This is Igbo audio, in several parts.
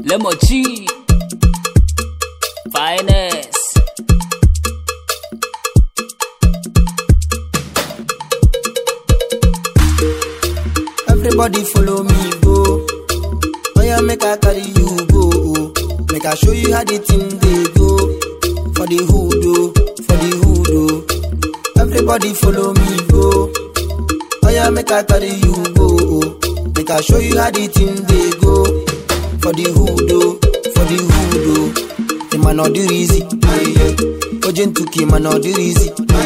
Lemo G Finest. Everybody follow me, go. Oh yeah, make I carry you, go. Make I show you how the thing they go. For the hood, for the hood. Everybody follow me, go. Oh yeah, make I carry you, go. Make I show you how the thing they go. For the hood, for the hood. The man not do easy. Ojen tuki man not do easy.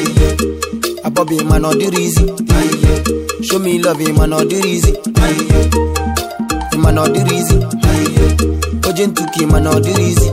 Abobi man not do easy. Show me love, man not do easy. Man not do easy. Ojen tuki man not do easy.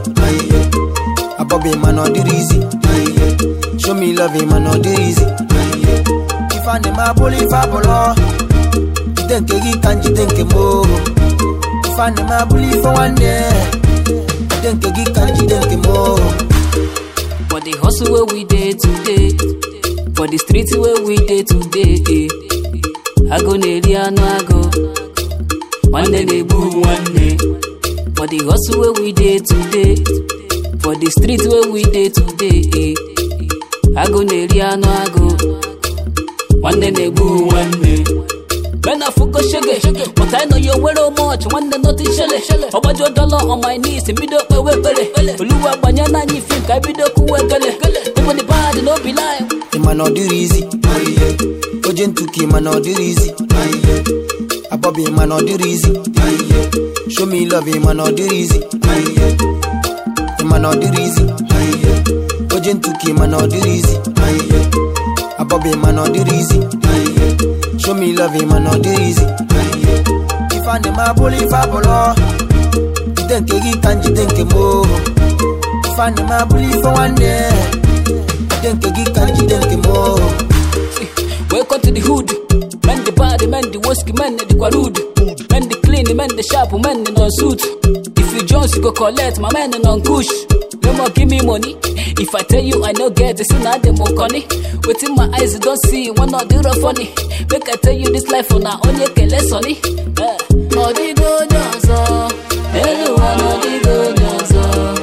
Abobi man not do easy. Show me love, man not do easy. If I name a bully fabolo, you think you can't, you think more. If I name a bully for one day, you think you can't, you think more. For the hustle where we did today, for the streets where we did today, I go near no I go. One day they boo one day. For the hustle where we did today, for the streets where we did today, I go near no I go. One day they boo one day. When I focus shake, but I know you wear so much. One day nothing shele. Over your dollar on my knees, in middle way pele. Oluwa banyana ni think I be the cool gele. Even the bad no be lie. The man not do easy. Ojen tuki man not do easy. Abobi man not do easy. Show me love, man not do easy. The man not do easy. Ojen tuki man not do easy. Abobi man not do easy. Show me love, man not do easy. If I name a bully fabolo, you think you can't, you think more. If I name a bully for one day, you think you can't, you think more. Welcome to the hood. Men the body, men the whiskey, men the quarud. Men the clean, men the sharp, men the non-suit. If you Jones, you go collect, my man and on-kush. No more give me money. If I tell you I no get this, now they more conny. Within my eyes, you don't see one not do the funny. Make I tell you this life for now, only can less honey. Odigo Johnson, everyone Odigo Johnson.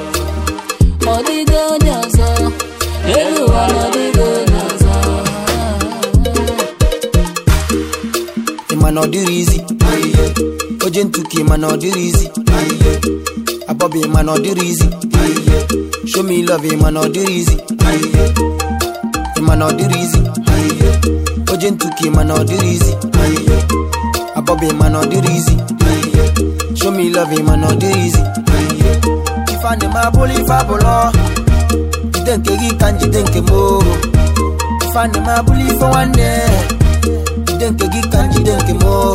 Odigo Johnson, everyone Odigo Johnson. The man not do easy. Ojen tuki man not do easy. Abobi man not do easy. Show me love, man not do easy. Man not do easy. Ojen tuki man not do easy. Abobi man not do easy. Show me love, man not do easy. If I name a bully fabolo, you think you can't, you think more. If I name a bully for one day, you think you can't, you think more.